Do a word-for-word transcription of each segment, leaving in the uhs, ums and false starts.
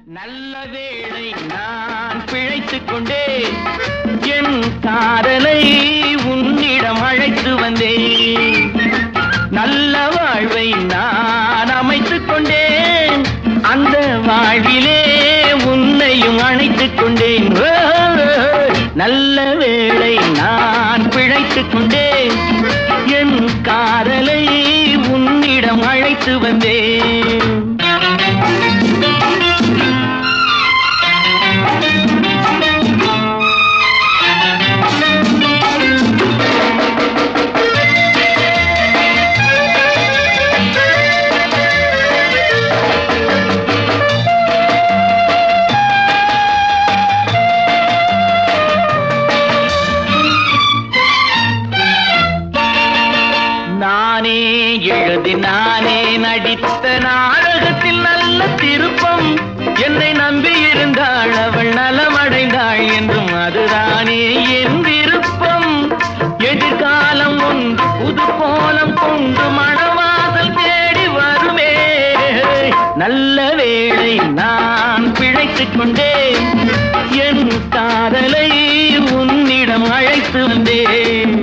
நல்ல வேளை நான் பிழைத்துக் கொண்டேன், என் காதலை உன்னிடம் அழைத்து வந்தேன். நல்ல வாழ்வை நான் அமைத்துக் கொண்டேன், அந்த வாழ்விலே உன்னையும் அணைத்துக் கொண்டேன். நல்ல வேளை நான் பிழைத்துக் கொண்டேன், என் காதலை உன்னிடம் அழைத்து வந்தேன். நானே எழுதி நானே நடித்த நாடகத்தில் நல்ல திருப்பம், என்னை நம்பி இருந்தாள் அவள் நலமடைந்தாள் என்றும் அதுதானே என் விருப்பம். எதிர்காலம் ஒன்று புது கோலம் கொண்டு மணவாசல் தேடி வருமே. நல்ல வேளை நான் பிழைத்துக் கொண்டேன், என் காதலை உன்னிடம் அழைத்து வந்தேன்.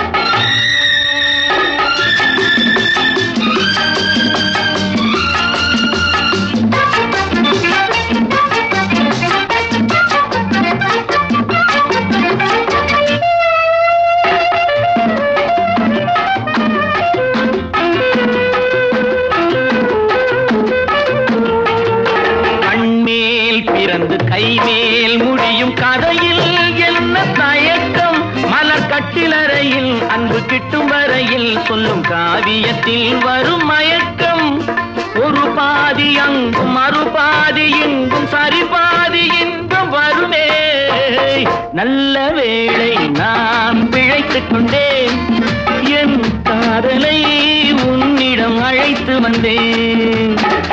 பிறந்து கைமேல் முடியும் கதையில் என்ன தயக்கம், மலர் கட்டிலறையில் அன்பு கிட்டும் வரையில் சொல்லும் காவியத்தில் வரும் மயக்கம். ஒரு பாதி அங்கும் மறுபாதி இங்கும் சரிபாதி இன்பம் வருமே. நல்ல வேளை நான் பிழைத்துக் கொண்டேன், என் காதலை உன்னிடம் அழைத்து வந்தேன்.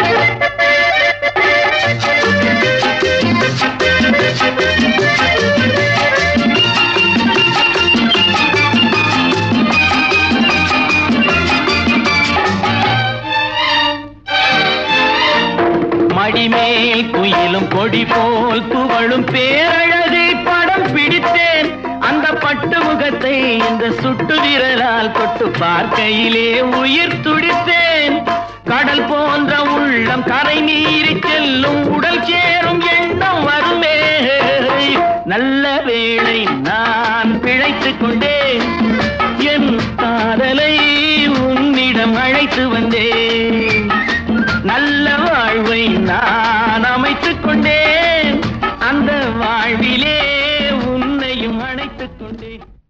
மடிமேல் குயிலும் கொடி போல் துவளும் பேரழகை படம் பிடித்தேன். அந்த பட்டு முகத்தை இந்த சுட்டு விரலால் தொட்டு பார்க்கையிலே உயிர் துடித்தேன். கடல் போன்ற உள்ளம் கரை மீறி செல்லும் உடல் சேரும் எண்ணம் வருமே. நல்ல வேளை நான் பிழைத்துக் கொண்டேன், என் காதலை உன்னிடம் அழைத்து வந்தேன். நல்ல வாழ்வை நான் அமைத்துக் கொண்டேன், அந்த வாழ்விலே உன்னையும் அணைத்துக் கொண்டேன்.